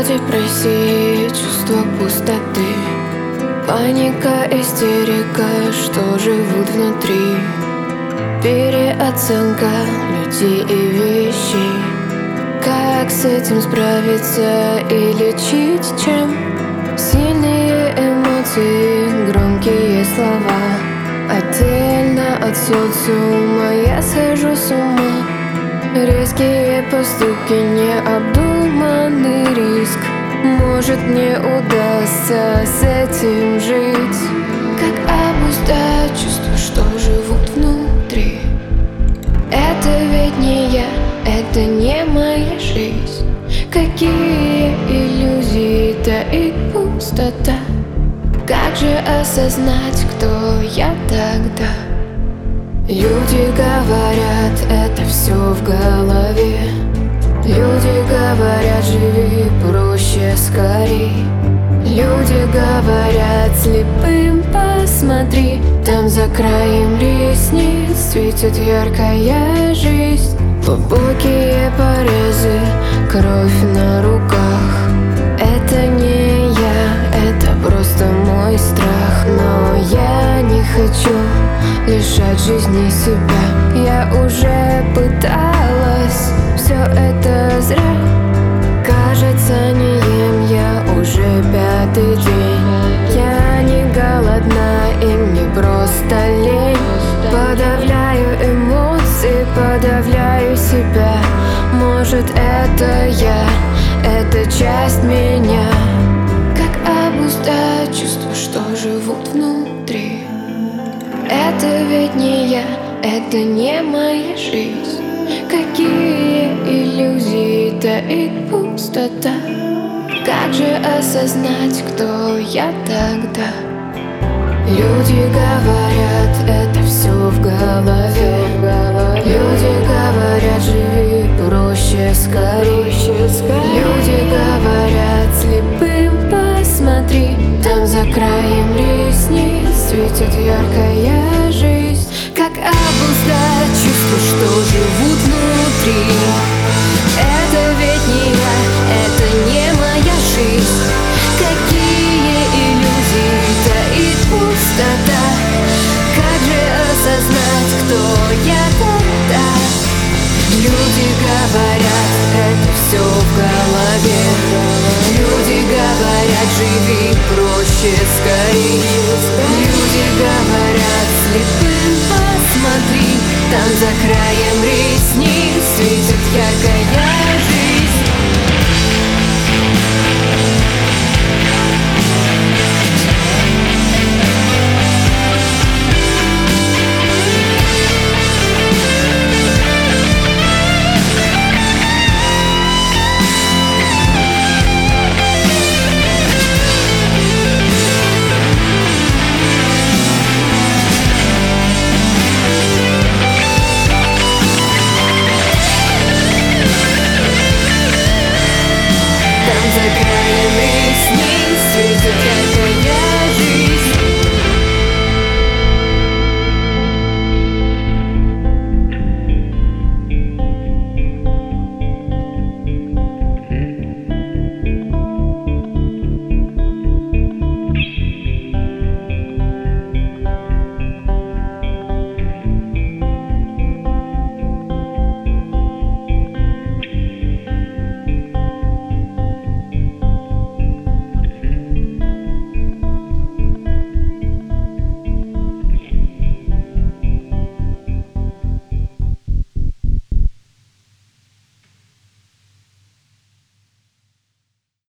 депрессии, чувство пустоты, паника, истерика, что живут внутри. Переоценка людей и вещей. Как с этим справиться и лечить чем? Сильные эмоции, громкие слова. Отдельно от социума я схожу с ума. Резкие поступки, необдуманный риск. Может, мне удастся с этим жить. Как обуздать чувства, что живут внутри? Это ведь не я, это не моя жизнь. Какие иллюзии таит пустота? Как же осознать, кто я тогда? Люди говорят, это все в голове. Люди говорят, живи проще, скорей. Люди говорят, слепым посмотри, там за краем ресниц светит яркая жизнь. Глубокие порезы, кровь на руках. Это не я, это просто мой страх. Но я не хочу лишать жизни себя. Я уже пыталась, все это зря. Кажется, не ем я уже 5-й день. Я не голодна и мне просто лень. Подавляю эмоции, подавляю себя. Может, это я, это часть меня. Как обуздать чувства, что живут внутри? Это ведь не я, это не моя жизнь. Какие иллюзии таит пустота? Как же осознать, кто я тогда? Люди говорят, это все в голове. Люди говорят, живи проще, скорее. Люди говорят, слепым посмотри, там за краем ресниц светит яркая жизнь. Как обуздать чувства, что живут внутри? Это ведь не я, это не моя жизнь. Какие иллюзии таит пустота? Как же осознать, кто я тогда? Люди говорят, это все в голове. Люди говорят, живи проще, скорей. Люди говорят, слепым посмотри, там за краем